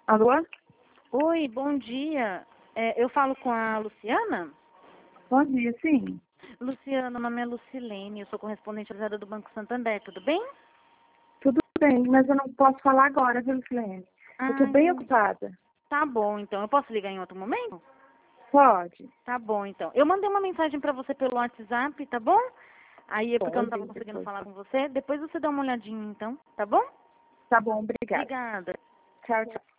Alô? Oi, bom dia. Eu falo com a Luciana? Bom dia, sim. Luciana, meu nome é Lucilene, eu sou correspondente atualizada do Banco Santander, tudo bem? Tudo bem, mas eu não posso falar agora, viu, Silene? Eu estou bem Entendi. ocupada. Tá bom, então. Eu posso ligar em outro momento? Pode? Tá bom, então. Eu mandei uma mensagem pra você pelo WhatsApp, tá bom? Aí é porque eu Bom, não eu tava vi conseguindo depois. falar com você. Depois você dá uma olhadinha, então, tá bom? Tá bom, obrigada. Obrigada. Tchau, tchau.